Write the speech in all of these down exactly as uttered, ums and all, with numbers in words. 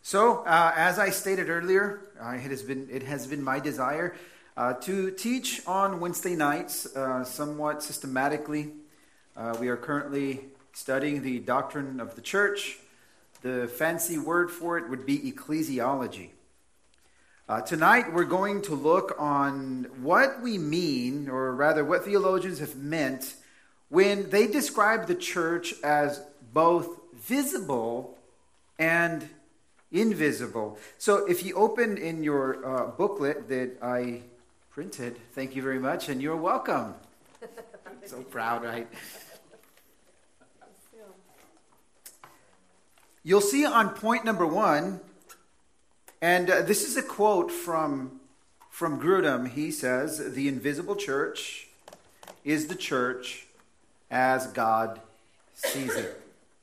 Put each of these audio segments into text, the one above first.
So, uh, as I stated earlier, uh, it has been it has been my desire uh, to teach on Wednesday nights uh, somewhat systematically. Uh, we are currently studying the doctrine of the church. The fancy word for it would be ecclesiology. Uh, tonight, we're going to look on what we mean, or rather, what theologians have meant when they describe the church as both visible and invisible. So if you open in your uh, booklet that I printed, thank you very much, and you're welcome. So proud, right? You'll see on point number one, and uh, this is a quote from, from Grudem. He says, "The invisible church is the church as God sees it."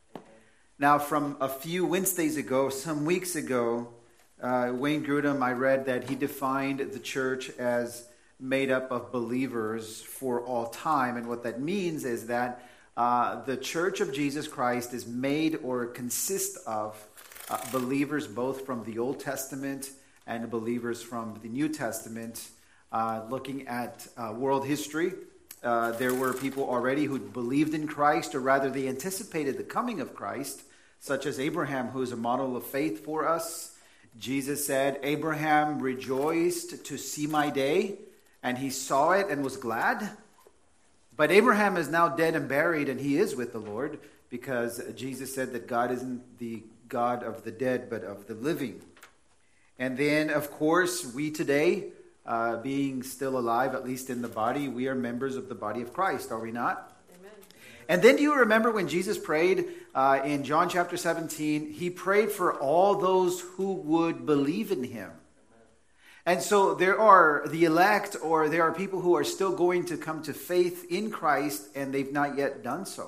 Now, from a few Wednesdays ago, some weeks ago, uh, Wayne Grudem, I read that he defined the church as made up of believers for all time. And what that means is that uh, the church of Jesus Christ is made or consists of uh, believers both from the Old Testament and believers from the New Testament. Uh, looking at uh, world history, Uh, there were people already who believed in Christ, or rather they anticipated the coming of Christ, such as Abraham, who is a model of faith for us. Jesus said, "Abraham rejoiced to see my day, and he saw it and was glad." But Abraham is now dead and buried, and he is with the Lord, because Jesus said that God isn't the God of the dead, but of the living. And then, of course, we today, Uh, being still alive, at least in the body, we are members of the body of Christ, are we not? Amen. And then do you remember when Jesus prayed uh, in John chapter seventeen, he prayed for all those who would believe in him. Amen. And so there are the elect, or there are people who are still going to come to faith in Christ, and they've not yet done so.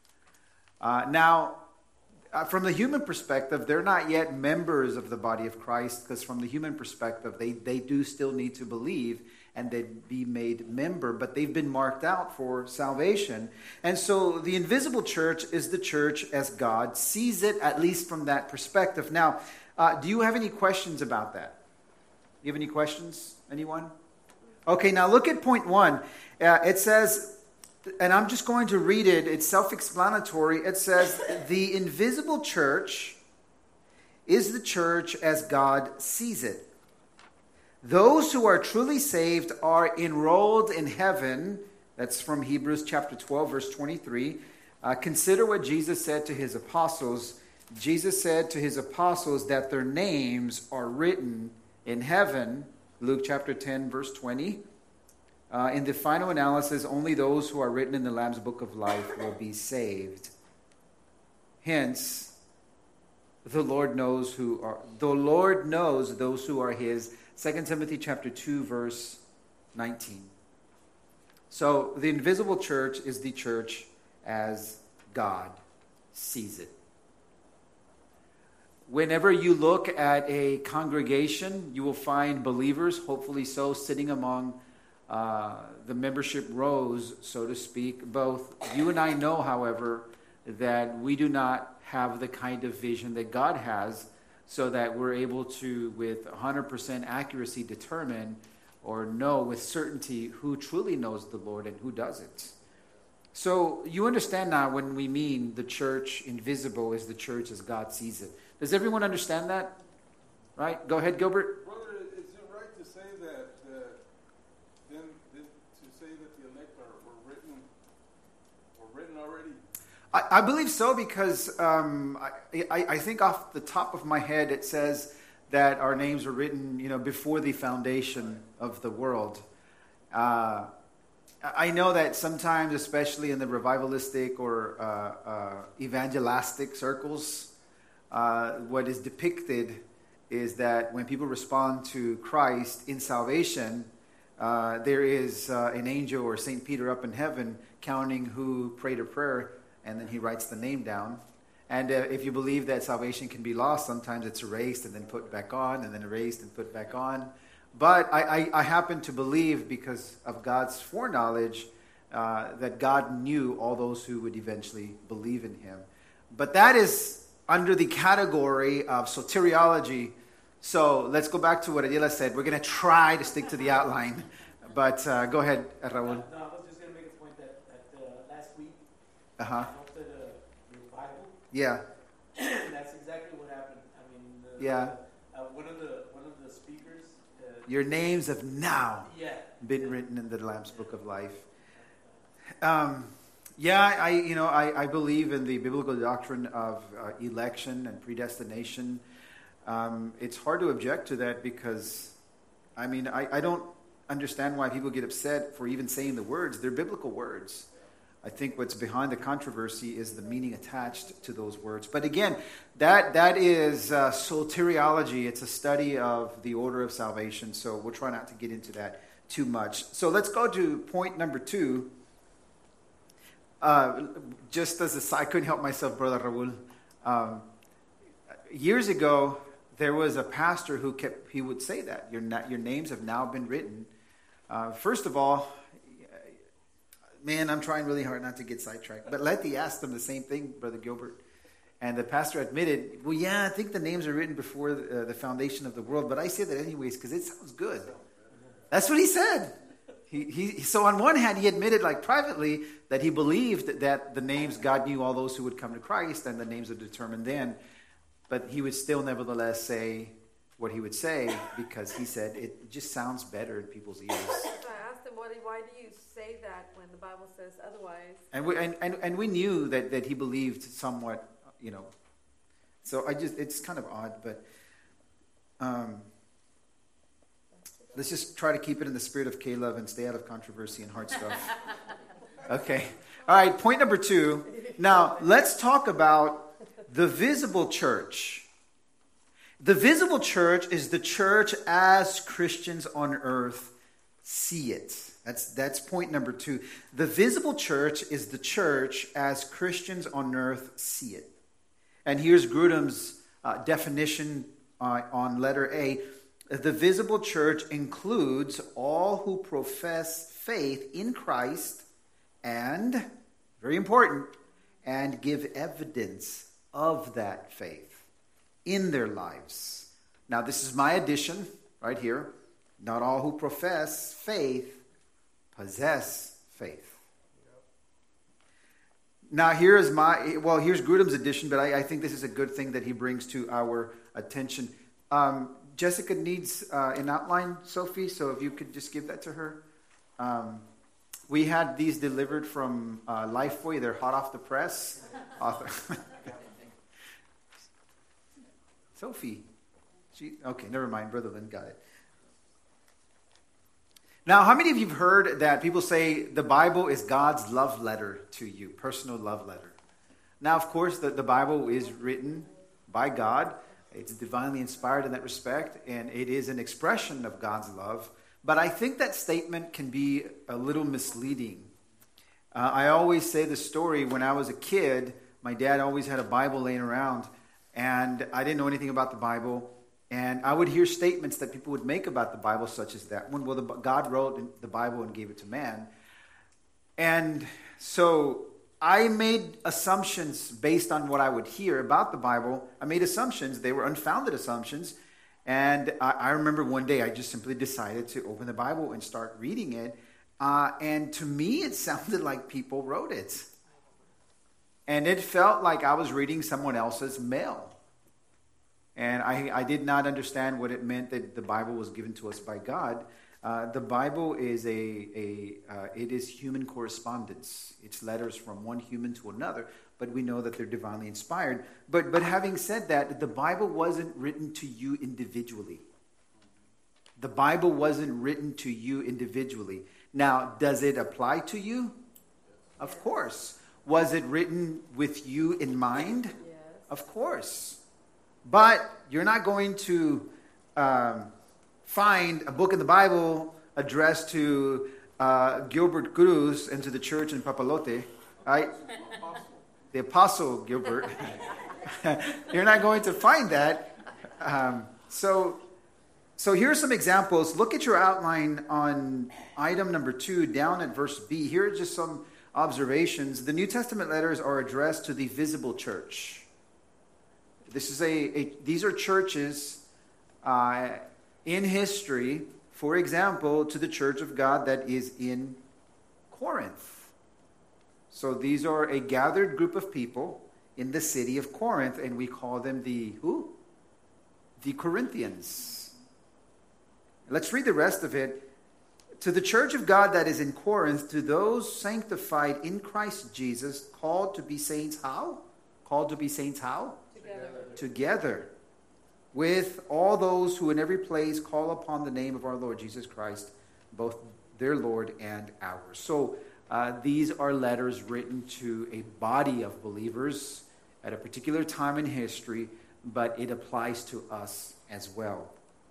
Uh, now, Uh, from the human perspective, they're not yet members of the body of Christ, because from the human perspective, they, they do still need to believe and they'd be made member, but they've been marked out for salvation. And so the invisible church is the church as God sees it, at least from that perspective. Now, uh, do you have any questions about that? Do you have any questions? Anyone? Okay, now look at point one. Uh, it says, and I'm just going to read it. It's self-explanatory. It says, "The invisible church is the church as God sees it. Those who are truly saved are enrolled in heaven." That's from Hebrews chapter twelve, verse twenty-three. Uh, consider what Jesus said to his apostles. Jesus said to his apostles that their names are written in heaven. Luke chapter ten, verse twenty. Uh, in the final analysis, only those who are written in the Lamb's Book of Life will be saved. Hence, the Lord knows who are the Lord knows those who are his. Second Timothy chapter two, verse nineteen. So the invisible church is the church as God sees it. Whenever you look at a congregation, you will find believers, hopefully so, sitting among Uh, the membership rows, so to speak. Both you and I know, however, that we do not have the kind of vision that God has, so that we're able to, with one hundred percent accuracy, determine or know with certainty who truly knows the Lord and who doesn't. So you understand now when we mean the church invisible is the church as God sees it. Does everyone understand that? Right? Go ahead, Gilbert. I believe so, because um, I, I think off the top of my head it says that our names were written, you know, before the foundation of the world. Uh, I know that sometimes, especially in the revivalistic or uh, uh, evangelistic circles, uh, what is depicted is that when people respond to Christ in salvation, uh, there is uh, an angel or Saint Peter up in heaven counting who prayed a prayer, and then he writes the name down. And uh, if you believe that salvation can be lost, sometimes it's erased and then put back on, and then erased and put back on. But I, I, I happen to believe, because of God's foreknowledge, uh, that God knew all those who would eventually believe in him. But that is under the category of soteriology. So let's go back to what Adela said. We're going to try to stick to the outline. But uh, go ahead, Raul. No, I was just going to make a point that, that uh, last week, Uh-huh. I looked at a revival. Yeah. That's exactly what happened. I mean, the, Yeah. uh, one of the one of the speakers. Uh, Your names have now yeah. been written in the Lamb's Book of Life. Um, yeah, I you know I, I believe in the biblical doctrine of uh, election and predestination. Um, it's hard to object to that because, I mean, I, I don't understand why people get upset for even saying the words. They're biblical words. I think what's behind the controversy is the meaning attached to those words. But again, that that is uh, soteriology. It's a study of the order of salvation. So we'll try not to get into that too much. So let's go to point number two. Uh, just as a side, I couldn't help myself, Brother Raul. Um, years ago, there was a pastor who kept, he would say that, your, your names have now been written. Uh, first of all, man, I'm trying really hard not to get sidetracked. But Letty asked them the same thing, Brother Gilbert. And the pastor admitted, well, yeah, I think the names are written before the, uh, the foundation of the world. But I say that anyways because it sounds good. That's what he said. He, he, so on one hand, he admitted like privately that he believed that, that the names, God knew all those who would come to Christ and the names are determined then. But he would still nevertheless say what he would say because he said it just sounds better in people's ears. I asked him, what, why do you say that when the Bible says otherwise? And we, and, and, and we knew that, that he believed somewhat, you know. So I just, it's kind of odd, but um, let's just try to keep it in the spirit of K-Love and stay out of controversy and hard stuff. Okay. All right, point number two. Now, let's talk about the visible church. The visible church is the church as Christians on earth see it. That's that's point number two. The visible church is the church as Christians on earth see it. And here's Grudem's uh, definition uh, on letter A. The visible church includes all who profess faith in Christ and, very important, and give evidence of that faith in their lives. Now, this is my addition right here. Not all who profess faith possess faith. Now, here is my, well, here's Grudem's addition, but I, I think this is a good thing that he brings to our attention. Um, Jessica needs uh, an outline, Sophie, so if you could just give that to her. Um, we had these delivered from uh, Lifeway. They're hot off the press. Author. Sophie. She, okay, never mind. Brother Lynn got it. Now, how many of you have heard that people say the Bible is God's love letter to you, personal love letter? Now, of course, the, the Bible is written by God. It's divinely inspired in that respect, and it is an expression of God's love. But I think that statement can be a little misleading. Uh, I always say the story when I was a kid, my dad always had a Bible laying around, and I didn't know anything about the Bible. And I would hear statements that people would make about the Bible, such as that one, well, the, God wrote the Bible and gave it to man. And so I made assumptions based on what I would hear about the Bible. I made assumptions. They were unfounded assumptions. And I, I remember one day I just simply decided to open the Bible and start reading it. Uh, and to me, it sounded like people wrote it. And it felt like I was reading someone else's mail. And I, I did not understand what it meant that the Bible was given to us by God. Uh, the Bible is a, a uh, it is human correspondence. It's letters from one human to another, but we know that they're divinely inspired. But but having said that, the Bible wasn't written to you individually. The Bible wasn't written to you individually. Now, does it apply to you? Of course. Was it written with you in mind? Yes. Of course. But you're not going to um, find a book in the Bible addressed to uh, Gilbert Cruz and to the church in Papalote, right? The Apostle Gilbert. You're not going to find that. Um, so, so here are some examples. Look at your outline on item number two, down at verse B. Here are just some observations. The New Testament letters are addressed to the visible church. This is a, a these are churches uh, in history, for example, to the church of God that is in Corinth. So these are a gathered group of people in the city of Corinth, and we call them the who? The Corinthians. Let's read the rest of it. To the church of God that is in Corinth, to those sanctified in Christ Jesus, called to be saints how? Called to be saints how? Together. Together. With all those who in every place call upon the name of our Lord Jesus Christ, both their Lord and ours. So uh, these are letters written to a body of believers at a particular time in history, but it applies to us as well.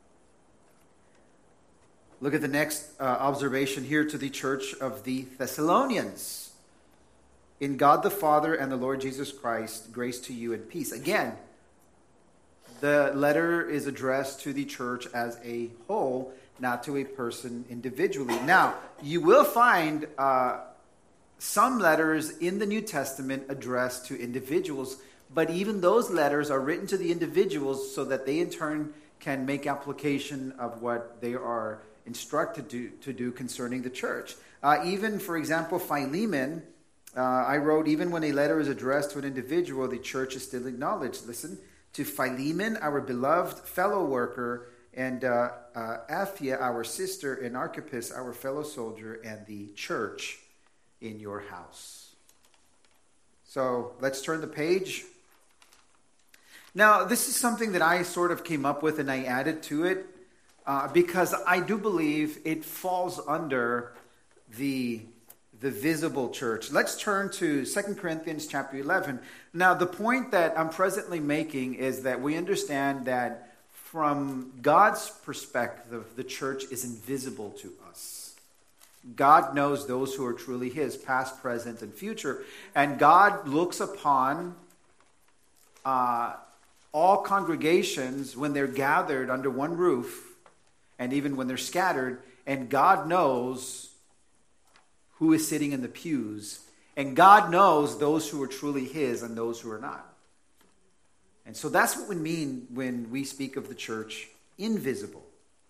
Look at the next uh, observation here to the church of the Thessalonians. In God the Father and the Lord Jesus Christ, grace to you and peace. Again, the letter is addressed to the church as a whole, not to a person individually. Now, you will find uh, some letters in the New Testament addressed to individuals, but even those letters are written to the individuals so that they in turn can make application of what they are instructed to, to do concerning the church. Uh, even, for example, Philemon, uh, I wrote, even when a letter is addressed to an individual, the church is still acknowledged. Listen, to Philemon, our beloved fellow worker, and uh, uh, Apphia, our sister, and Archippus, our fellow soldier, and the church in your house. So let's turn the page. Now, this is something that I sort of came up with and I added to it. Uh, because I do believe it falls under the, the visible church. Let's turn to Second Corinthians chapter eleven. Now, the point that I'm presently making is that we understand that from God's perspective, the church is invisible to us. God knows those who are truly His, past, present, and future. And God looks upon uh, all congregations when they're gathered under one roof, and even when they're scattered, and God knows who is sitting in the pews, and God knows those who are truly His and those who are not. And so that's what we mean when we speak of the church invisible.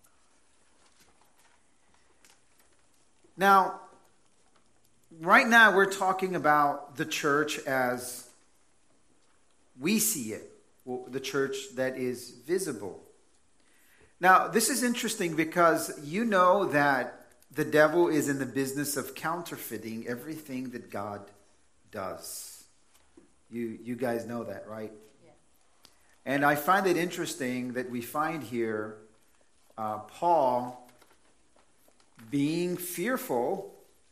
Now, right now we're talking about the church as we see it, the church that is visible. Now, this is interesting because you know that the devil is in the business of counterfeiting everything that God does. You you guys know that, right? Yeah. And I find it interesting that we find here uh, Paul being fearful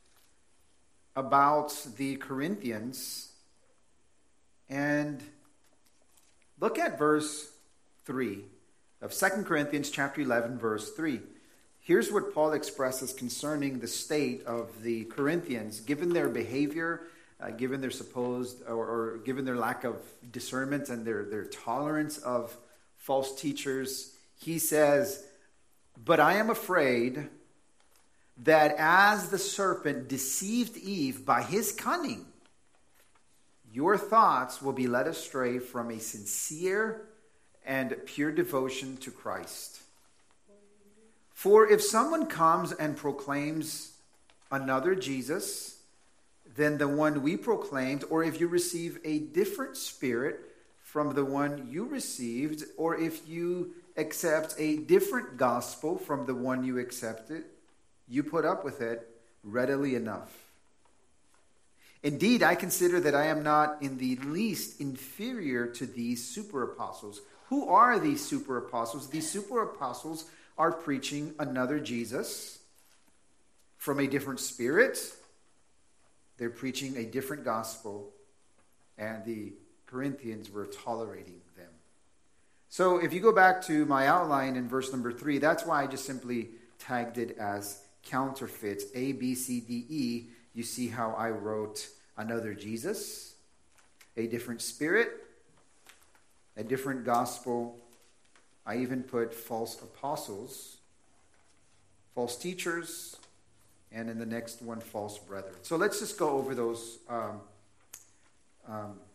about the Corinthians. And look at verse three. Of Second Corinthians chapter eleven, verse three. Here's what Paul expresses concerning the state of the Corinthians, given their behavior, uh, given their supposed, or, or given their lack of discernment and their, their tolerance of false teachers. He says, "But I am afraid that as the serpent deceived Eve by his cunning, your thoughts will be led astray from a sincere and pure devotion to Christ. For if someone comes and proclaims another Jesus than the one we proclaimed, or if you receive a different spirit from the one you received, or if you accept a different gospel from the one you accepted, you put up with it readily enough. Indeed, I consider that I am not in the least inferior to these super apostles." Who are these super apostles? These super apostles are preaching another Jesus from a different spirit. They're preaching a different gospel, and the Corinthians were tolerating them. So if you go back to my outline in verse number three, that's why I just simply tagged it as counterfeits. A, B, C, D, E. You see how I wrote another Jesus, a different spirit, a different gospel. I even put false apostles, false teachers, and in the next one, false brethren. So let's just go over those um, um,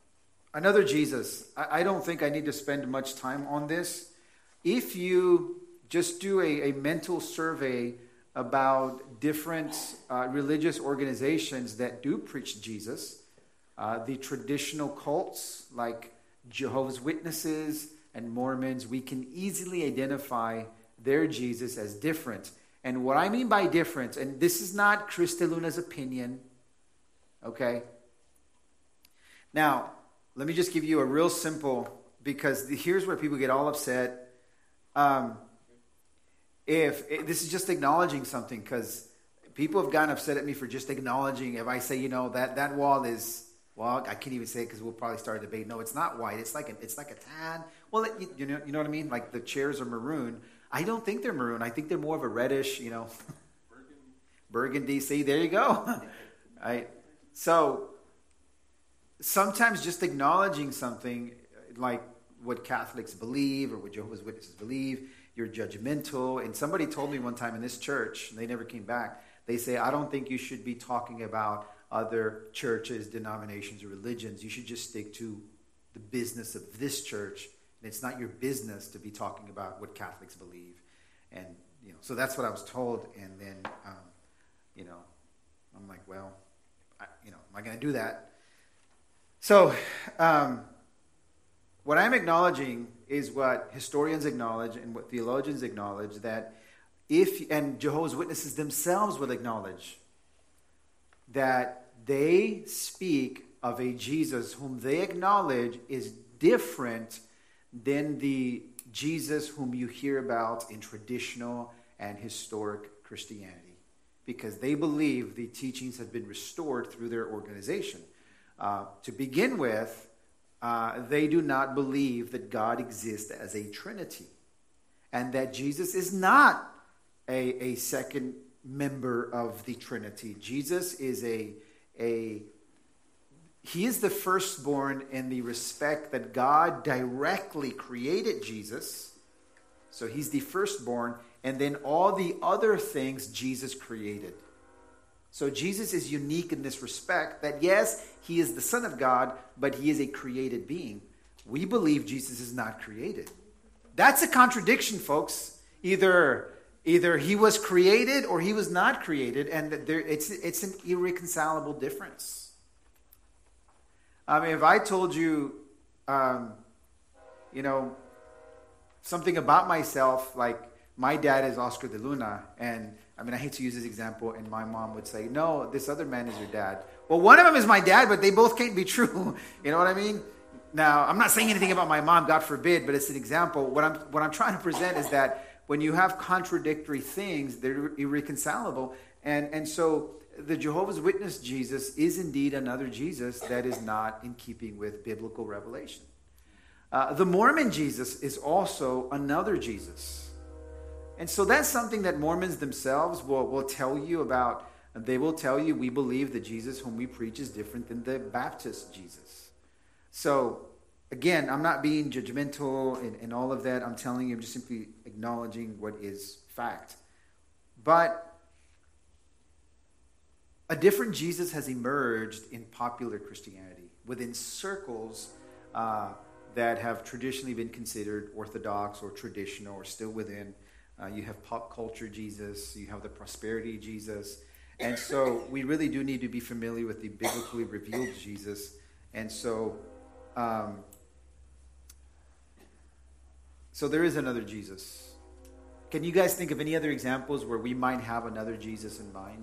another Jesus. I, I don't think I need to spend much time on this. If you just do a, a mental survey about different uh, religious organizations that do preach Jesus, uh, the traditional cults like Jehovah's Witnesses and Mormons, we can easily identify their Jesus as different. And what I mean by different, and this is not Chris De Luna's opinion, okay? Now, let me just give you a real simple, because here's where people get all upset. Um, if, if this is just acknowledging something, because people have gotten upset at me for just acknowledging. If I say, you know, that that wall is, well, I can't even say it because we'll probably start a debate. No, it's not white. It's like a, it's like a tan. Well, it, you, you know, you know what I mean? Like the chairs are maroon. I don't think they're maroon. I think they're more of a reddish, you know, burgundy. burgundy. See, there you go. Right. So sometimes just acknowledging something like what Catholics believe or what Jehovah's Witnesses believe, you're judgmental. And somebody told me one time in this church, and they never came back, they say, I don't think you should be talking about other churches, denominations, or religions. You should just stick to the business of this church. And it's not your business to be talking about what Catholics believe. And, you know, so that's what I was told. And then, um, you know, I'm like, well, I, you know, am I going to do that? So um, what I'm acknowledging is what historians acknowledge and what theologians acknowledge, that if, and Jehovah's Witnesses themselves will acknowledge, that they speak of a Jesus whom they acknowledge is different than the Jesus whom you hear about in traditional and historic Christianity, because they believe the teachings have been restored through their organization. Uh, to begin with, uh, they do not believe that God exists as a Trinity, and that Jesus is not a, a second member of the Trinity. Jesus is a a He is the firstborn in the respect that God directly created Jesus. So he's the firstborn, and then all the other things Jesus created. So Jesus is unique in this respect that, yes, he is the Son of God, but he is a created being. We believe Jesus is not created. That's a contradiction, folks. Either, either he was created or he was not created, and there, it's, it's an irreconcilable difference. I mean, if I told you, um, you know, something about myself, like my dad is Oscar de Luna, and I mean, I hate to use this example, and my mom would say, no, this other man is your dad. Well, one of them is my dad, but they both can't be true. You know what I mean? Now, I'm not saying anything about my mom, God forbid, but it's an example. What I'm, what I'm trying to present is that when you have contradictory things, they're irreconcilable. And, and so the Jehovah's Witness Jesus is indeed another Jesus that is not in keeping with biblical revelation. Uh, the Mormon Jesus is also another Jesus. And so that's something that Mormons themselves will, will tell you about. They will tell you, we believe the Jesus whom we preach is different than the Baptist Jesus. So, again, I'm not being judgmental and, and all of that. I'm telling you, I'm just simply acknowledging what is fact. But a different Jesus has emerged in popular Christianity within circles uh, that have traditionally been considered orthodox or traditional or still within. Uh, you have pop culture Jesus, you have the prosperity Jesus. And so we really do need to be familiar with the biblically revealed Jesus. And so, um, so there is another Jesus. Can you guys think of any other examples where we might have another Jesus in mind?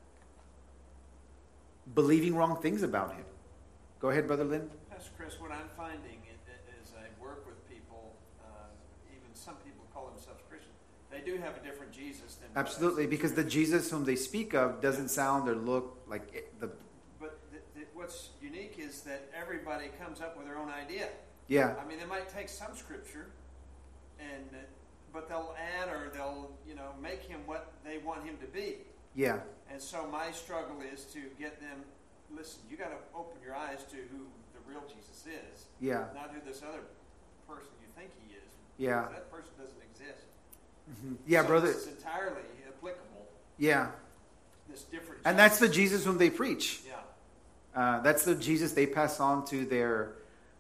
Believing wrong things about him. Go ahead, Brother Lynn. Pastor Chris, what I'm finding as I work with people, uh, even some people call themselves Christians, they do have a different Jesus than absolutely, because the Jesus whom they speak of doesn't sound or look like it, the. But the, the, what's unique is that everybody comes up with their own idea. Yeah. I mean, they might take some scripture, and uh, but they'll add or they'll you know make him what they want him to be. Yeah. And so my struggle is to get them. Listen, you got to open your eyes to who the real Jesus is. Yeah. Not who this other person you think he is. Yeah. That person doesn't exist. Mm-hmm. Yeah, so brother. It's entirely applicable. Yeah. This different. And that's the Jesus whom they preach. Yeah. Uh, that's the Jesus they pass on to their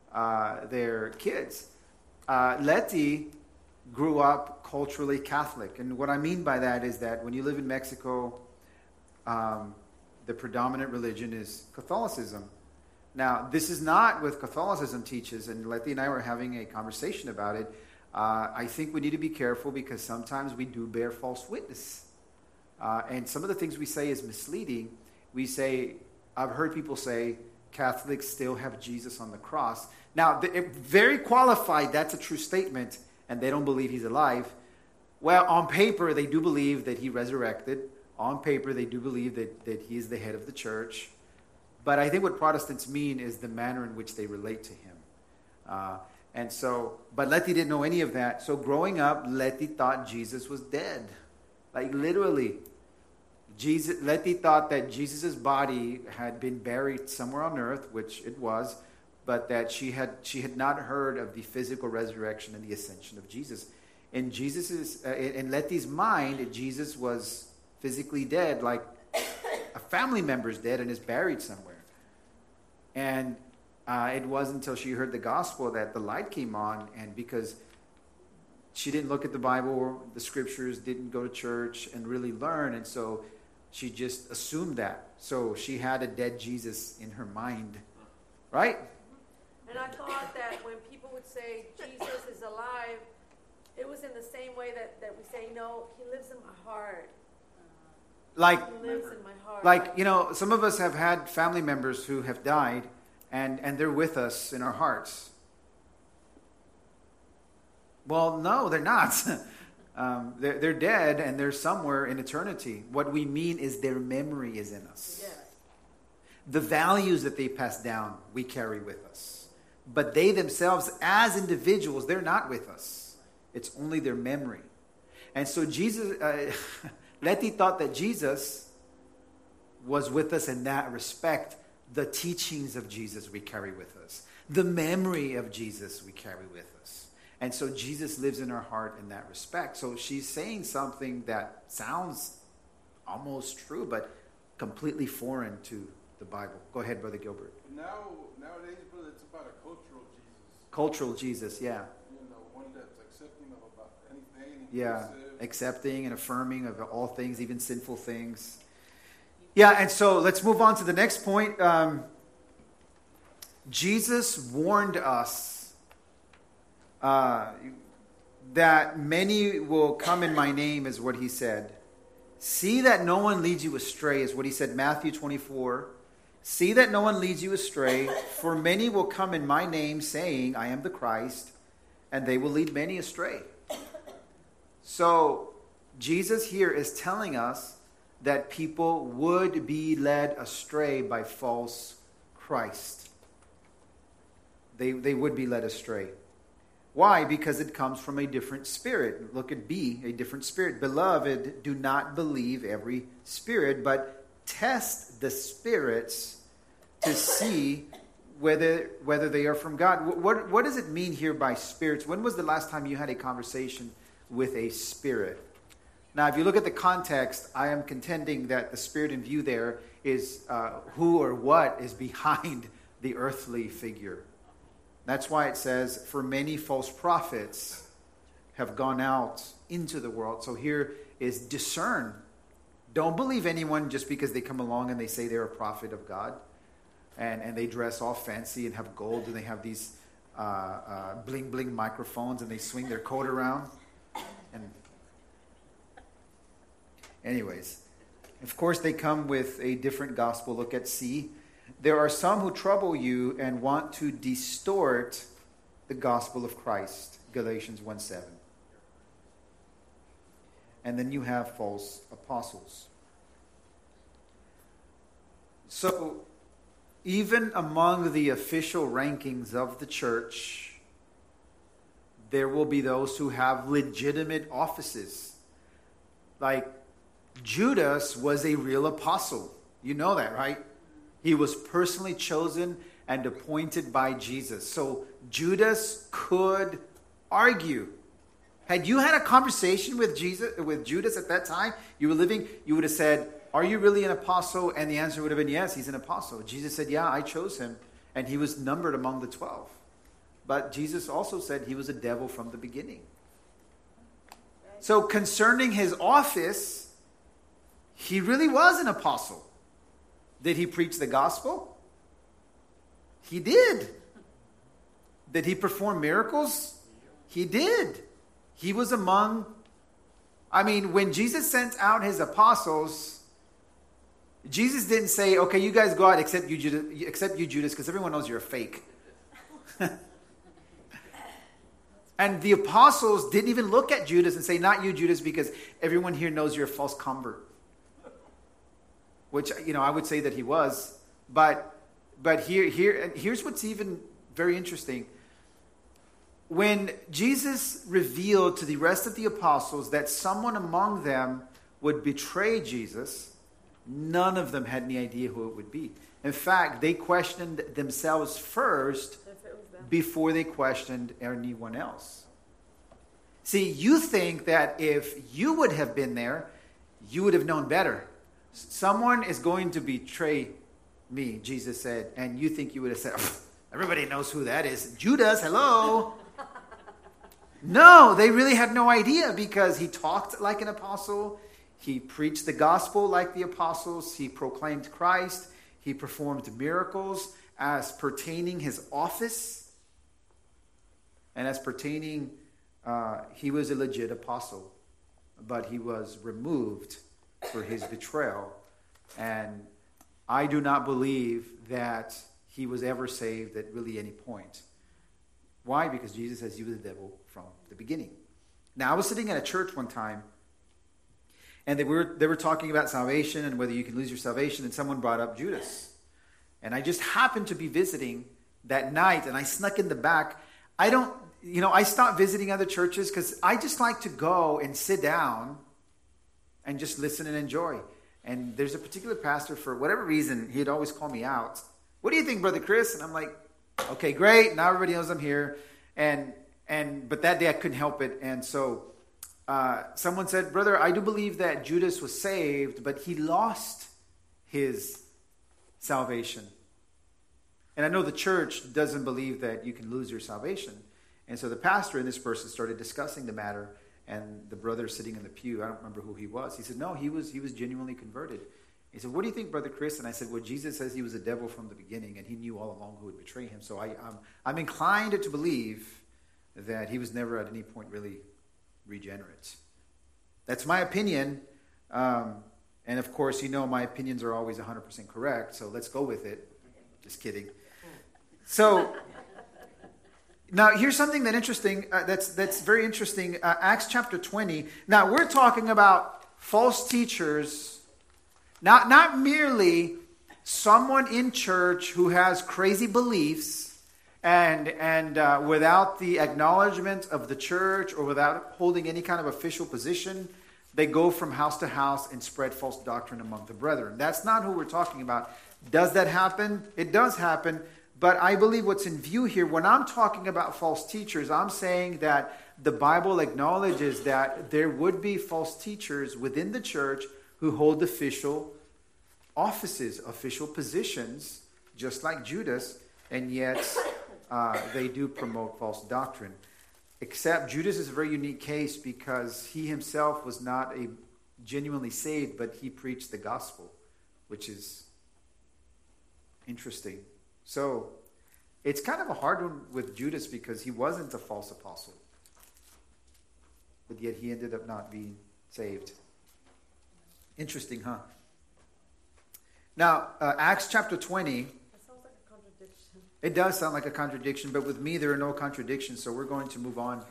uh, their kids. Uh, Letty grew up culturally Catholic. And what I mean by that is that when you live in Mexico, um, the predominant religion is Catholicism. Now, this is not what Catholicism teaches, and Letty and I were having a conversation about it. Uh, I think we need to be careful because sometimes we do bear false witness. Uh, and some of the things we say is misleading. We say, I've heard people say, Catholics still have Jesus on the cross. Now, the, it, very qualified, that's a true statement, and they don't believe he's alive. Well, on paper, they do believe that he resurrected. On paper, they do believe that, that he is the head of the church. But I think what Protestants mean is the manner in which they relate to him. Uh, and so, but Letty didn't know any of that. So growing up, Letty thought Jesus was dead. Like literally. Jesus, Letty thought that Jesus' body had been buried somewhere on earth, which it was, but that she had she had not heard of the physical resurrection and the ascension of Jesus. In Jesus's, uh, in Letty's mind, Jesus was physically dead, like a family member's dead and is buried somewhere. And uh, it wasn't until she heard the gospel that the light came on, and because she didn't look at the Bible, the scriptures, didn't go to church and really learn, and so she just assumed that. So she had a dead Jesus in her mind, right? And I thought that when people would say Jesus is alive, it was in the same way that, that we say, no, he lives in my heart. Like, He lives in my heart. like you know, some of us have had family members who have died, and, and they're with us in our hearts. Well, no, they're not. um, they're, they're dead, and they're somewhere in eternity. What we mean is their memory is in us. Yes. The values that they pass down, we carry with us. But they themselves, as individuals, they're not with us. It's only their memory. And so Jesus... Uh, Letty thought that Jesus was with us in that respect. The teachings of Jesus we carry with us. The memory of Jesus we carry with us. And so Jesus lives in our heart in that respect. So she's saying something that sounds almost true, but completely foreign to the Bible. Go ahead, Brother Gilbert. Now, nowadays, brother, it's about a cultural Jesus. Cultural Jesus, yeah. You know, one that's accepting of about anything. Yeah, inclusive. accepting and affirming of all things, even sinful things. Yeah, and so let's move on to the next point. Um, Jesus warned us uh, that many will come in my name, is what he said. See that no one leads you astray, is what he said, Matthew twenty-four. See that no one leads you astray, for many will come in my name, saying, I am the Christ, and they will lead many astray. So Jesus here is telling us that people would be led astray by false Christ. They, they would be led astray. Why? Because it comes from a different spirit. Look at B, a different spirit. Beloved, do not believe every spirit, but test the spirits to see whether whether they are from God. What, what does it mean here by spirits? When was the last time you had a conversation with a spirit? Now, if you look at the context, I am contending that the spirit in view there is uh, who or what is behind the earthly figure. That's why it says, for many false prophets have gone out into the world. So here is discern. Don't believe anyone just because they come along and they say they're a prophet of God. And, and they dress all fancy and have gold and they have these uh, uh, bling bling microphones and they swing their coat around. And anyways, of course they come with a different gospel. Look at C. There are some who trouble you and want to distort the gospel of Christ. Galatians one seven. And then you have false apostles. So, even among the official rankings of the church, there will be those who have legitimate offices. Like Judas was a real apostle. You know that, right? He was personally chosen and appointed by Jesus. So Judas could argue. Had you had a conversation with Jesus, with Judas at that time, you were living, you would have said, are you really an apostle? And the answer would have been, yes, he's an apostle. Jesus said, yeah, I chose him. And he was numbered among the twelve. But Jesus also said he was a devil from the beginning. So concerning his office, he really was an apostle. Did he preach the gospel? He did. Did he perform miracles? He did. He was among, I mean, when Jesus sent out his apostles, Jesus didn't say, okay, you guys go out except you, Judas, except you, Judas, because everyone knows you're a fake. And the apostles didn't even look at Judas and say, not you, Judas, because everyone here knows you're a false convert. Which, you know, I would say that he was. But but here here and here's what's even very interesting. When Jesus revealed to the rest of the apostles that someone among them would betray Jesus, none of them had any idea who it would be. In fact, they questioned themselves first before they questioned anyone else. See, you think that if you would have been there, you would have known better. Someone is going to betray me, Jesus said, and you think you would have said, everybody knows who that is. Judas, hello. No, they really had no idea because he talked like an apostle. He preached the gospel like the apostles. He proclaimed Christ. He performed miracles as pertaining his office. And as pertaining, uh, he was a legit apostle. But he was removed for his betrayal. And I do not believe that he was ever saved at really any point. Why? Because Jesus says he was the devil from the beginning. Now, I was sitting at a church one time, and they were they were talking about salvation and whether you can lose your salvation, and someone brought up Judas. And I just happened to be visiting that night, and I snuck in the back. I don't, you know, I stopped visiting other churches because I just like to go and sit down and just listen and enjoy. And there's a particular pastor, for whatever reason, he'd always call me out. What do you think, Brother Chris? And I'm like, okay, great. Now everybody knows I'm here. And and but that day I couldn't help it. And so uh, someone said, brother, I do believe that Judas was saved, but he lost his salvation. And I know the church doesn't believe that you can lose your salvation. And so the pastor and this person started discussing the matter. And the brother sitting in the pew, I don't remember who he was. He said, no, he was he was genuinely converted. He said, what do you think, Brother Chris? And I said, well, Jesus says he was a devil from the beginning, and he knew all along who would betray him. So I, I'm, I'm inclined to believe that he was never at any point really regenerate. That's my opinion. Um, and of course, you know my opinions are always one hundred percent correct, so let's go with it. Just kidding. So now here's something that interesting. Uh, that's that's very interesting. Uh, Acts chapter twenty. Now we're talking about false teachers. Not, not merely someone in church who has crazy beliefs and, and uh, without the acknowledgement of the church or without holding any kind of official position, they go from house to house and spread false doctrine among the brethren. That's not who we're talking about. Does that happen? It does happen. But I believe what's in view here, when I'm talking about false teachers, I'm saying that the Bible acknowledges that there would be false teachers within the church who hold official offices, official positions, just like Judas, and yet uh, they do promote false doctrine. Except Judas is a very unique case because he himself was not a genuinely saved, but he preached the gospel, which is interesting. So it's kind of a hard one with Judas because he wasn't a false apostle, but yet he ended up not being saved. Interesting, huh? Now, uh, Acts chapter twenty. That sounds like a contradiction. It does sound like a contradiction, but with me there are no contradictions, so we're going to move on.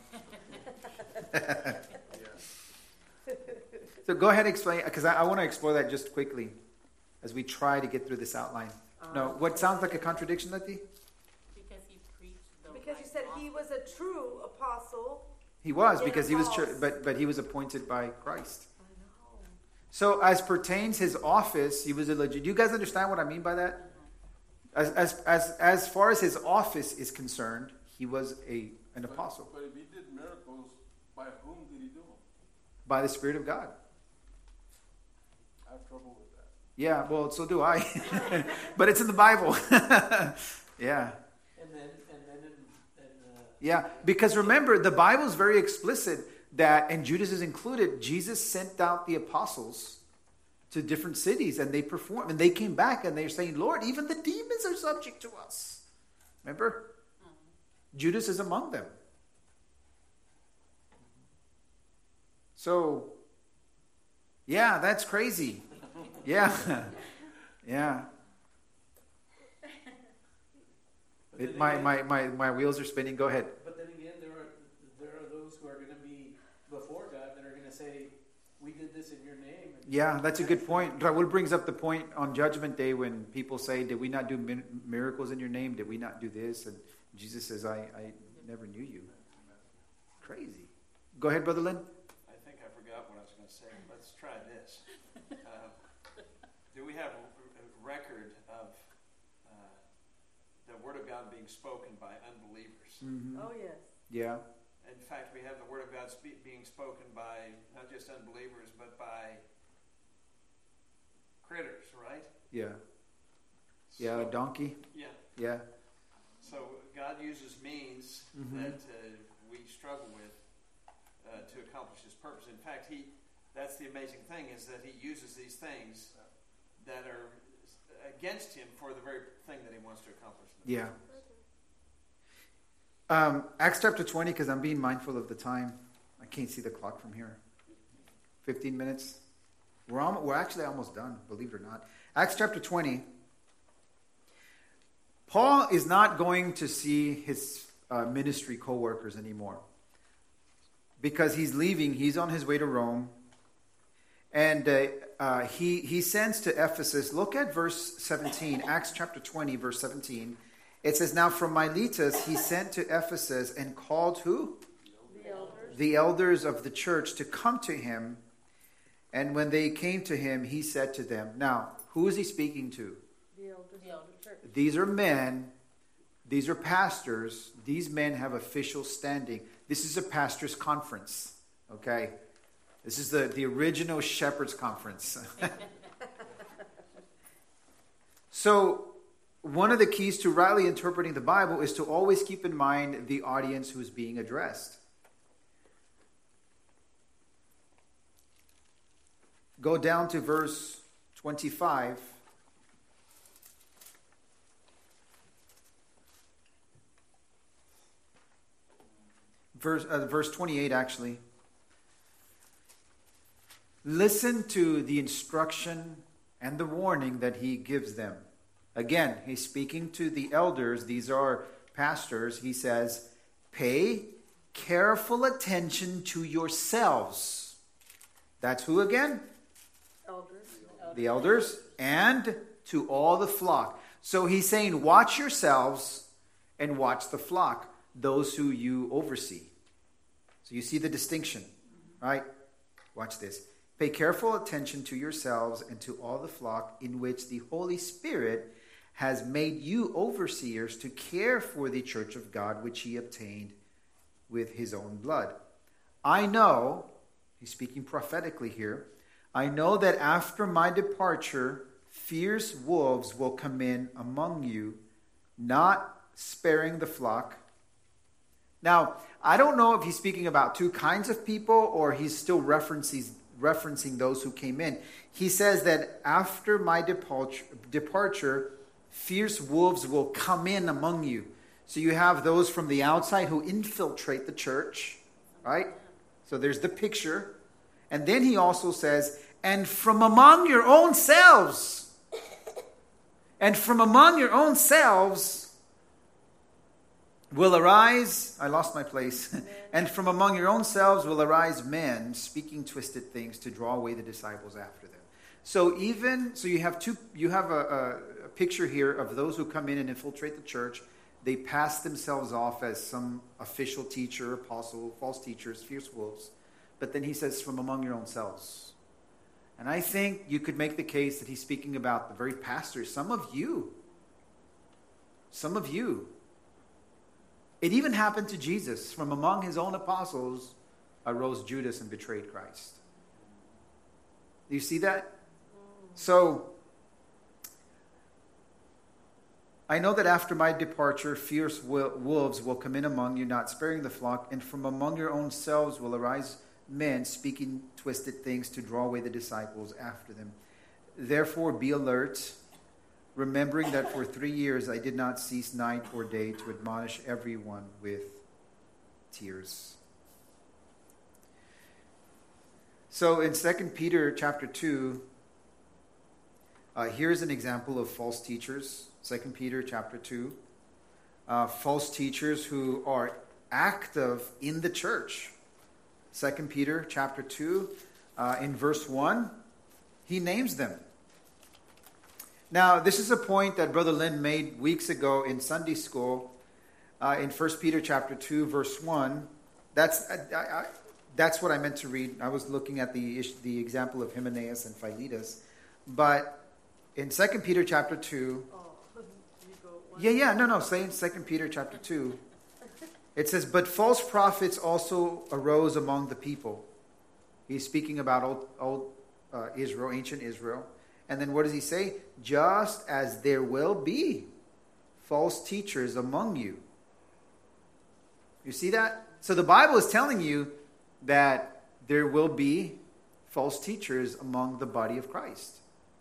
So go ahead and explain, because I, I want to explore that just quickly as we try to get through this outline. Um, No, what sounds like a contradiction, Letty? Because he preached the Because you right said gospel. he was a true apostle. He was, Yeah, because he was, false. ch- but but he was appointed by Christ. I know. So as pertains his office, he was a legit. Do you guys understand what I mean by that? As as as as far as his office is concerned, he was a an But- apostle But if he did miracles, by whom did he do them? by the Spirit of God. I have trouble with that. Yeah, well, so do I. But it's in the Bible. Yeah. And then, and then in, in uh, Yeah, because remember, the Bible is very explicit that, and Judas is included, Jesus sent out the apostles to different cities and they performed. And they came back and they're saying, Lord, even the demons are subject to us. Remember? Judas is among them. So, yeah, that's crazy. Yeah. Yeah. It, my, my, my, my wheels are spinning. Go ahead. But then again, there are there are those who are going to be before God that are going to say, "We did this in your name." And Yeah, that's a good point. Raul brings up the point on Judgment Day when people say, did we not do min- miracles in your name? Did we not do this? And Jesus says, I, I never knew you. Crazy. Go ahead, Brother Lynn. I think I forgot what I was going to say. Let's try this. Uh, do we have a, a record of uh, the Word of God being spoken by unbelievers? Mm-hmm. Oh, yes. Yeah. In fact, we have the Word of God spe- being spoken by not just unbelievers, but by critters, right? Yeah. Yeah, a So- donkey. Yeah. Yeah. So God uses means Mhm. that uh, we struggle with uh, to accomplish His purpose. In fact, He that's the amazing thing is that He uses these things that are against Him for the very thing that He wants to accomplish. Yeah. Um, Acts chapter twenty, because I'm being mindful of the time. I can't see the clock from here. fifteen minutes. We're, almost, we're actually almost done, believe it or not. Acts chapter twenty. Paul is not going to see his uh, ministry co-workers anymore. Because he's leaving. He's on his way to Rome. And uh, uh, he, he sends to Ephesus. Look at verse seventeen. Acts chapter twenty, verse seventeen. It says, now from Miletus he sent to Ephesus and called who? The elders. The elders of the church to come to him. And when they came to him, he said to them. Now, who is he speaking to? The elders The of the church. These are men. These are pastors. These men have official standing. This is a pastor's conference. Okay? This is the, the original shepherd's conference. So, one of the keys to rightly interpreting the Bible is to always keep in mind the audience who's being addressed. Go down to verse twenty-five. Verse, uh, verse twenty-eight, actually. Listen to the instruction and the warning that he gives them. Again, he's speaking to the elders. These are pastors. He says, pay careful attention to yourselves. That's who again? Elders. The elders and to all the flock. So he's saying, watch yourselves and watch the flock, those who you oversee. So you see the distinction, right? Watch this. Pay careful attention to yourselves and to all the flock in which the Holy Spirit has made you overseers to care for the church of God, which he obtained with his own blood. I know, he's speaking prophetically here, I know that after my departure, fierce wolves will come in among you, not sparing the flock. Now, I don't know if he's speaking about two kinds of people or he's still referencing, referencing those who came in. He says that after my departure, departure, fierce wolves will come in among you. So you have those from the outside who infiltrate the church, right? So there's the picture. And then he also says, and from among your own selves, and from among your own selves will arise, I lost my place, and from among your own selves will arise men speaking twisted things to draw away the disciples after them. So even, so you have two, you have a, a, a picture here of those who come in and infiltrate the church. They pass themselves off as some official teacher, apostle, false teachers, fierce wolves. But then he says, from among your own selves. And I think you could make the case that he's speaking about the very pastors. Some of you. Some of you. It even happened to Jesus. From among his own apostles arose Judas and betrayed Christ. Do you see that? So, I know that after my departure, fierce wolves will come in among you, not sparing the flock, and from among your own selves will arise men speaking twisted things to draw away the disciples after them. Therefore, be alert, remembering that for three years I did not cease night or day to admonish everyone with tears. So in Second Peter chapter two, uh, here's an example of false teachers. Second Peter chapter two. Uh, false teachers who are active in the church. Second Peter chapter two, uh, in verse one, he names them. Now, this is a point that Brother Lynn made weeks ago in Sunday school, uh, in First Peter chapter two, verse one. That's I, I, that's what I meant to read. I was looking at the the example of Hymenaeus and Philetus, but in Second Peter chapter two. Oh, you go one. Yeah, yeah, no, no. Say in Second Peter chapter two, it says, "But false prophets also arose among the people." He's speaking about old, old uh, Israel, ancient Israel. And then what does he say? Just as there will be false teachers among you. You see that? So the Bible is telling you that there will be false teachers among the body of Christ.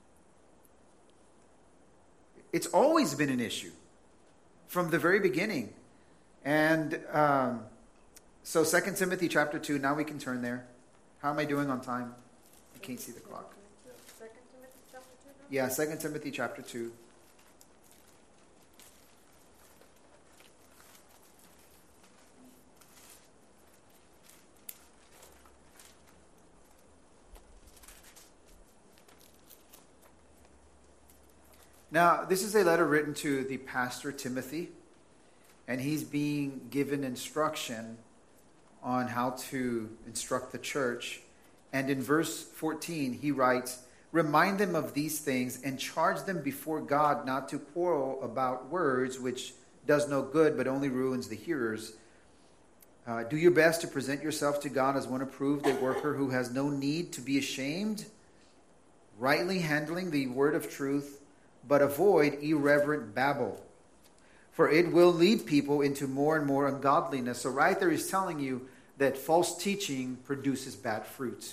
It's always been an issue from the very beginning. And um, so Second Timothy chapter two, now we can turn there. How am I doing on time? I can't see the clock. Second Timothy chapter two now? Yeah, Second Timothy chapter two. Now, this is a letter written to the pastor Timothy, and he's being given instruction on how to instruct the church. And in verse fourteen, he writes, "Remind them of these things and charge them before God not to quarrel about words, which does no good but only ruins the hearers. Uh, do your best to present yourself to God as one approved, a worker who has no need to be ashamed, rightly handling the word of truth, but avoid irreverent babble, for it will lead people into more and more ungodliness." So right there he's telling you that false teaching produces bad fruit.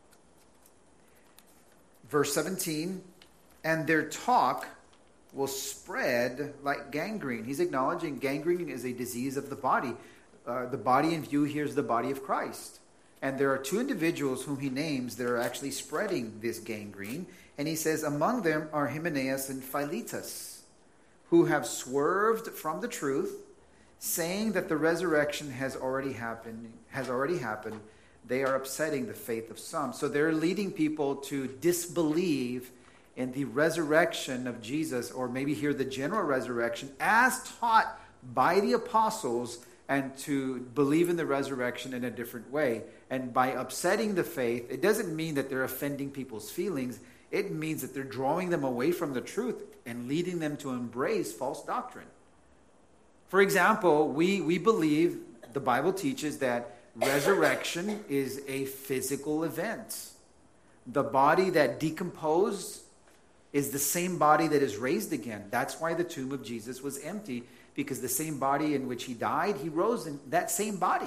Verse seventeen, "And their talk will spread like gangrene." He's acknowledging gangrene is a disease of the body. Uh, the body in view here is the body of Christ. And there are two individuals whom he names that are actually spreading this gangrene. And he says, among them are Hymenaeus and Philetus, who have swerved from the truth, saying that the resurrection has already happened, has already happened. They are upsetting the faith of some. So they're leading people to disbelieve in the resurrection of Jesus, or maybe here the general resurrection, as taught by the apostles, and to believe in the resurrection in a different way. And by upsetting the faith, it doesn't mean that they're offending people's feelings. It means that they're drawing them away from the truth and leading them to embrace false doctrine. For example, we, we believe, the Bible teaches that resurrection is a physical event. The body that decomposed is the same body that is raised again. That's why the tomb of Jesus was empty, because the same body in which he died, he rose in that same body.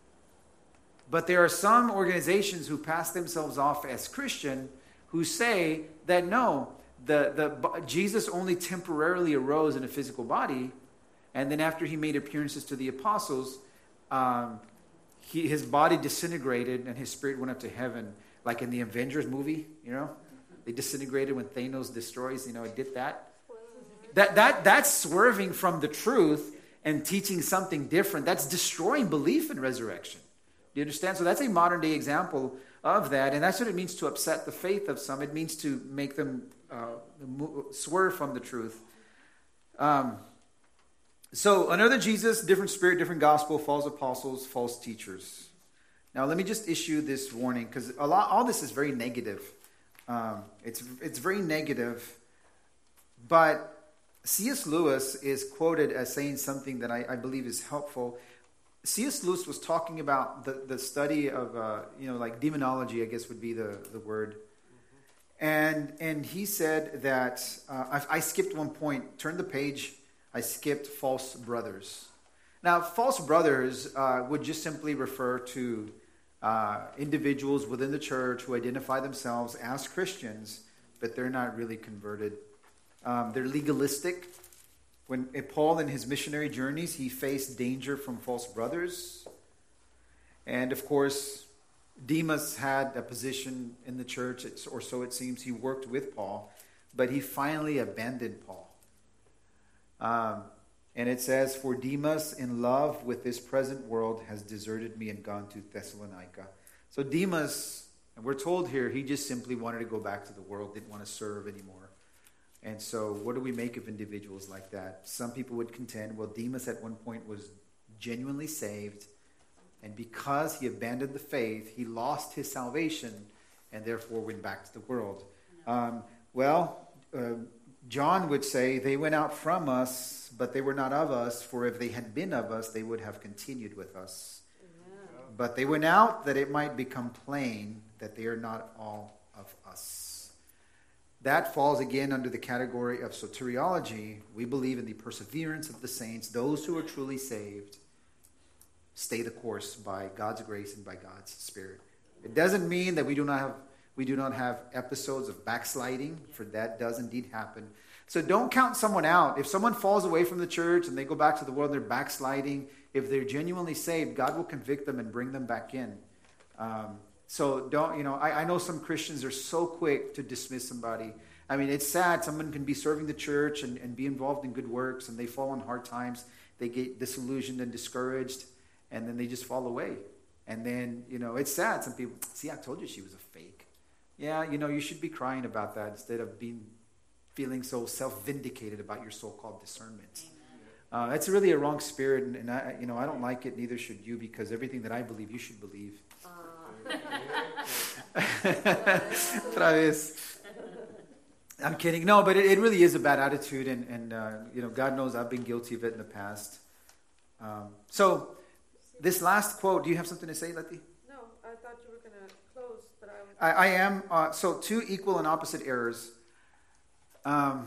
But there are some organizations who pass themselves off as Christian who say that no, the, the Jesus only temporarily arose in a physical body, and then after he made appearances to the apostles, um, he, his body disintegrated and his spirit went up to heaven, like in the Avengers movie, you know? They disintegrated when Thanos destroys, you know, it did that. That, that that's swerving from the truth and teaching something different. That's destroying belief in resurrection. Do you understand? So that's a modern day example of that. And that's what it means to upset the faith of some. It means to make them uh, swerve from the truth. Um, so another Jesus, different spirit, different gospel, false apostles, false teachers. Now let me just issue this warning, because a lot, all this is very negative. Um, it's it's very negative. But C S Lewis is quoted as saying something that I, I believe is helpful. C S Lewis was talking about the, the study of, uh, you know, like demonology, I guess would be the, the word. Mm-hmm. And and he said that, uh, I, I skipped one point. Turn the page I skipped false brothers. Now, false brothers uh, would just simply refer to uh, individuals within the church who identify themselves as Christians, but they're not really converted. Um, they're legalistic. When Paul, in his missionary journeys, he faced danger from false brothers. And of course, Demas had a position in the church, or so it seems. He worked with Paul, but he finally abandoned Paul. Um, and it says, "For Demas, in love with this present world, has deserted me and gone to Thessalonica." So Demas, and we're told here, he just simply wanted to go back to the world, didn't want to serve anymore. And so what do we make of individuals like that? Some people would contend, well, Demas at one point was genuinely saved, and because he abandoned the faith, he lost his salvation and therefore went back to the world. Um, well, uh, John would say, they went out from us, but they were not of us, for if they had been of us, they would have continued with us. Yeah. But they went out that it might become plain that they are not all of us. That falls again under the category of soteriology. We believe in the perseverance of the saints. Those who are truly saved stay the course by God's grace and by God's Spirit. It doesn't mean that we do not have we do not have episodes of backsliding, for that does indeed happen. So don't count someone out. If someone falls away from the church and they go back to the world and they're backsliding, if they're genuinely saved, God will convict them and bring them back in. Um, so don't, you know, I, I know some Christians are so quick to dismiss somebody. I mean, it's sad. Someone can be serving the church and, and be involved in good works, and they fall on hard times. They get disillusioned and discouraged, and then they just fall away. And then, you know, it's sad. Some people, see, I told you she was a fake. Yeah, you know, you should be crying about that instead of being feeling so self-vindicated about your so-called discernment. Uh, that's really a wrong spirit, and, and I, you know, I don't like it. Neither should you, because everything that I believe, you should believe. Otra vez. I'm kidding. No, but it, it really is a bad attitude, and, and uh, you know, God knows I've been guilty of it in the past. Um, so, this last quote, do you have something to say, Letty? No, I thought you were going to close, but I was... I, I am. Uh, so, two equal and opposite errors. Um,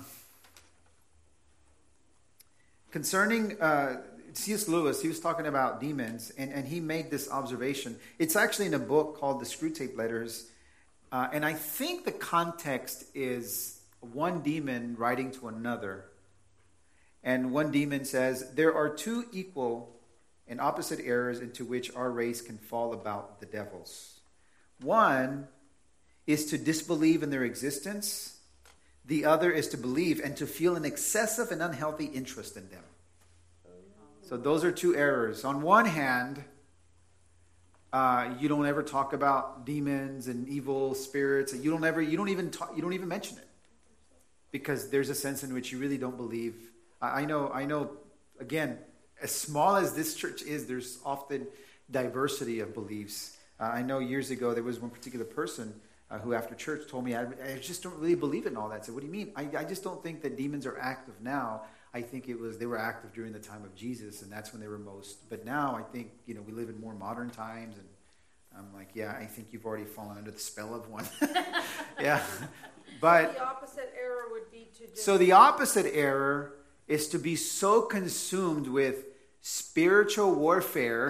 concerning uh, C S Lewis, he was talking about demons, and, and he made this observation. It's actually in a book called The Screwtape Letters, uh, and I think the context is one demon writing to another. And one demon says, "There are two equal and opposite errors into which our race can fall about the devils. One is to disbelieve in their existence. The other is to believe and to feel an excessive and unhealthy interest in them." So those are two errors. On one hand, uh, you don't ever talk about demons and evil spirits. You don't ever. You don't even. Talk, you don't even mention it, because there's a sense in which you really don't believe. I, I know. I know. Again, as small as this church is, there's often diversity of beliefs. Uh, I know years ago there was one particular person uh, who, after church, told me, I, I just don't really believe in all that. I said, "What do you mean?" I, I just don't think that demons are active now. I think it was they were active during the time of Jesus, and that's when they were most. But now I think, you know, we live in more modern times, and I'm like, yeah, I think you've already fallen under the spell of one. Yeah, but the opposite error would be to just... So the opposite error is to be so consumed with spiritual warfare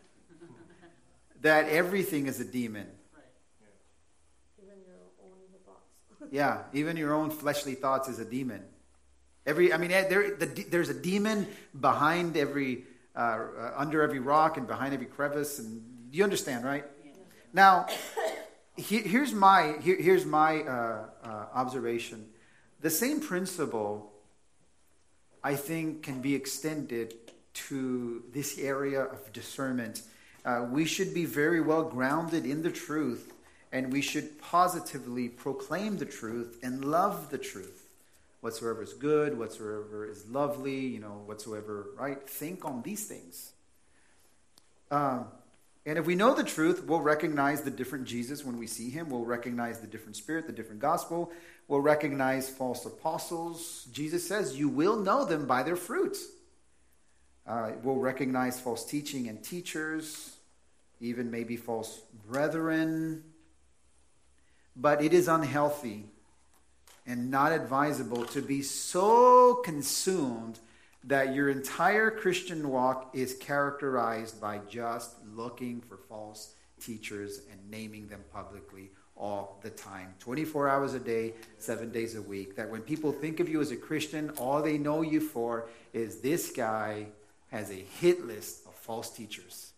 that everything is a demon. Even your own evil thoughts. Yeah, even your own fleshly thoughts is a demon. Every, I mean, there, the, there's a demon behind every, uh, uh, under every rock and behind every crevice, and you understand, right? Yeah. Now, he, here's my here, here's my uh, uh, observation. The same principle, I think, can be extended to this area of discernment. Uh, we should be very well grounded in the truth, and we should positively proclaim the truth and love the truth. Whatsoever is good, whatsoever is lovely, you know, whatsoever, right? Think on these things. Um, and if we know the truth, we'll recognize the different Jesus when we see him. We'll recognize the different spirit, the different gospel. We'll recognize false apostles. Jesus says, you will know them by their fruits. Uh, we'll recognize false teaching and teachers, even maybe false brethren. But it is unhealthy and not advisable to be so consumed that your entire Christian walk is characterized by just looking for false teachers and naming them publicly all the time, twenty-four hours a day, seven days a week. That when people think of you as a Christian, all they know you for is this guy has a hit list of false teachers.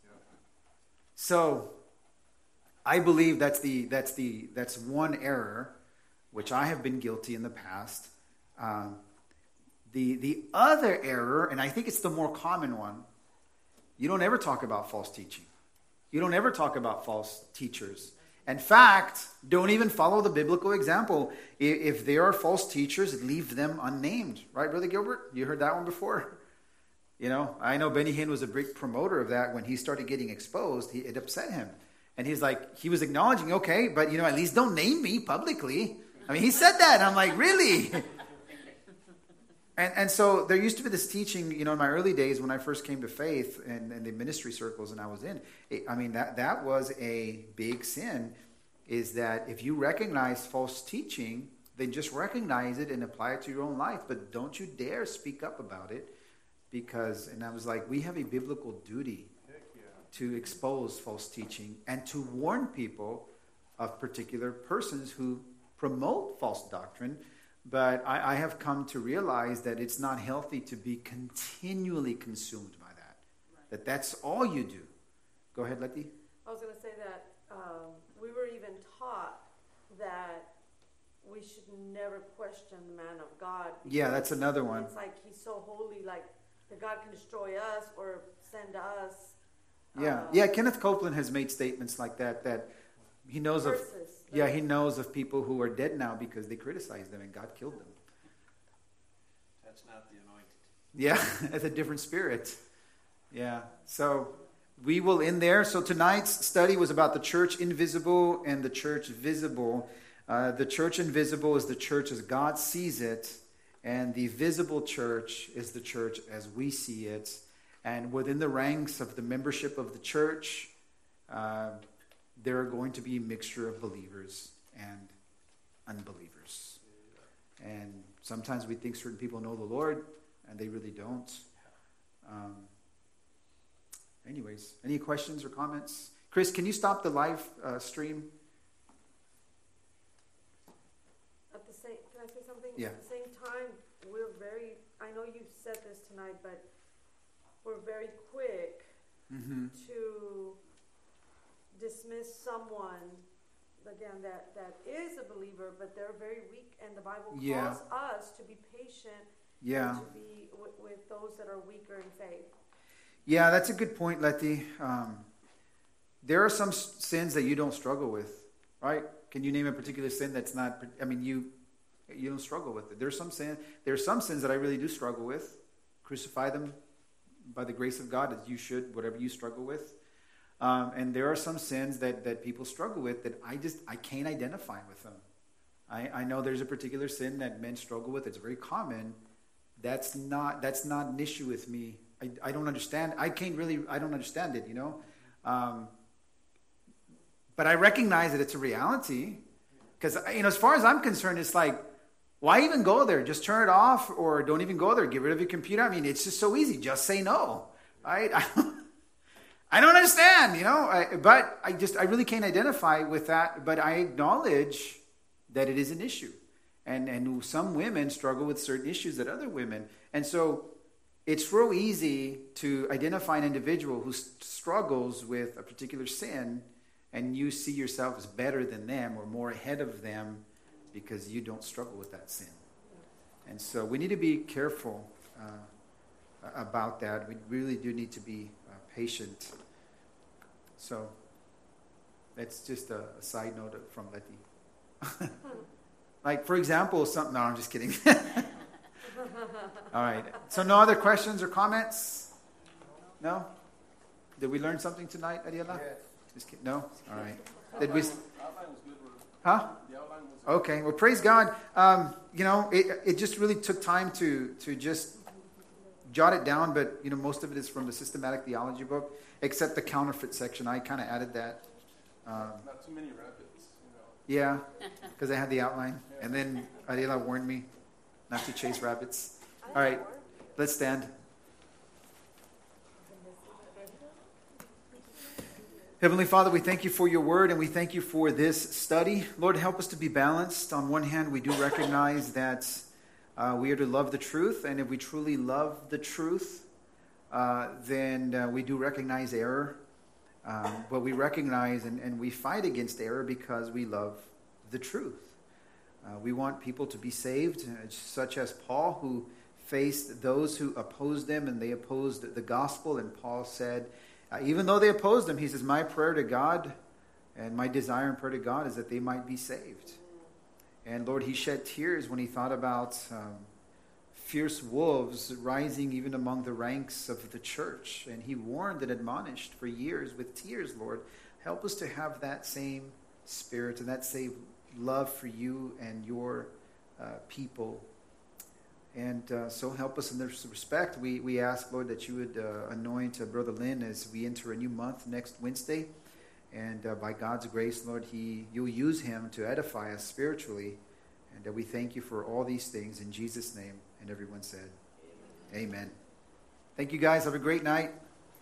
So I believe that's the that's the that's one error, which I have been guilty in the past. Um, the the other error, and I think it's the more common one, you don't ever talk about false teaching. You don't ever talk about false teachers. In fact, don't even follow the biblical example. If there are false teachers, leave them unnamed. Right, Brother Gilbert? You heard that one before? You know, I know Benny Hinn was a big promoter of that. When he started getting exposed, he, it upset him. And he's like, he was acknowledging, okay, but, you know, at least don't name me publicly. I mean, he said that. And I'm like, really? and and so there used to be this teaching, you know, in my early days when I first came to faith and, and the ministry circles and I was in, it, I mean, that, that was a big sin, is that if you recognize false teaching, then just recognize it and apply it to your own life. But don't you dare speak up about it, because, and I was like, we have a biblical duty to expose false teaching and to warn people of particular persons who promote false doctrine. But I, I have come to realize that it's not healthy to be continually consumed by that. Right. That that's all you do. Go ahead, Letty. I was going to say that um, we were even taught that we should never question the man of God. Yeah, that's another one. It's like he's so holy, like that God can destroy us or send us. Yeah, um, yeah. Kenneth Copeland has made statements like that. That he knows of. Versus, Yeah, he knows of people who are dead now because they criticized them and God killed them. That's not the anointed. Yeah, that's a different spirit. Yeah, so we will end there. So tonight's study was about the church invisible and the church visible. Uh, the church invisible is the church as God sees it, and the visible church is the church as we see it. And within the ranks of the membership of the church, uh, there are going to be a mixture of believers and unbelievers. And sometimes we think certain people know the Lord, and they really don't. Um, anyways, any questions or comments? Chris, can you stop the live uh, stream? At the same, can I say something? Yeah. At the same time, we're very, I know you said this tonight, but we're very quick Mm-hmm. to dismiss someone, again, that, that is a believer, but they're very weak, and the Bible calls Yeah. us to be patient Yeah. and to be with, with those that are weaker in faith. Yeah, that's a good point, Letty. Um, there are some s- sins that you don't struggle with, right? Can you name a particular sin that's not, I mean, you you don't struggle with it. There's some sin, there are some sins that I really do struggle with. Crucify them by the grace of God, as you should, whatever you struggle with. Um, and there are some sins that, that people struggle with that I just, I can't identify with them. I, I know there's a particular sin that men struggle with. It's very common. That's not, that's not an issue with me. I, I don't understand. I can't really, I don't understand it, you know. Um, but I recognize that it's a reality. Because, you know, as far as I'm concerned, it's like, why even go there? Just turn it off, or don't even go there. Get rid of your computer. I mean, it's just so easy. Just say no, right? I don't, I don't understand, you know. I, but I just, I really can't identify with that. But I acknowledge that it is an issue. And, and some women struggle with certain issues that other women. And so it's real easy to identify an individual who s- struggles with a particular sin, and you see yourself as better than them or more ahead of them because you don't struggle with that sin. And so we need to be careful uh, about that. We really do need to be uh, patient. So that's just a, a side note from Letty. Like, for example, something... No, I'm just kidding. All right. So no other questions or comments? No? Did we learn something tonight, Ariela? Yes. Just kidding. No? All right. Did we... Outline was good, brother. Huh? The outline was Okay. Well, praise God. Um, you know, it, it just really took time to, to just jot it down, but, you know, most of it is from the Systematic Theology book, except the counterfeit section. I kind of added that. Um, not too many rabbits, you know. yeah, because I had the outline. And then Ariela warned me not to chase rabbits. All right. Let's stand. Heavenly Father, we thank you for your word and we thank you for this study. Lord, help us to be balanced. On one hand, we do recognize that uh, we are to love the truth, and if we truly love the truth, uh, then uh, we do recognize error. Um, but we recognize and, and we fight against error because we love the truth. Uh, we want people to be saved, uh, such as Paul, who faced those who opposed them, and they opposed the gospel, and Paul said, Uh, even though they opposed him, he says, my prayer to God and my desire and prayer to God is that they might be saved. And Lord, he shed tears when he thought about um, fierce wolves rising even among the ranks of the church. And he warned and admonished for years with tears, Lord. Help us to have that same spirit and that same love for you and your uh, people. And uh, so help us in this respect. We we ask, Lord, that you would uh, anoint uh, Brother Lynn as we enter a new month next Wednesday. And uh, by God's grace, Lord, he you'll use him to edify us spiritually. And uh, we thank you for all these things in Jesus' name. And everyone said, Amen. Amen. Thank you, guys. Have a great night.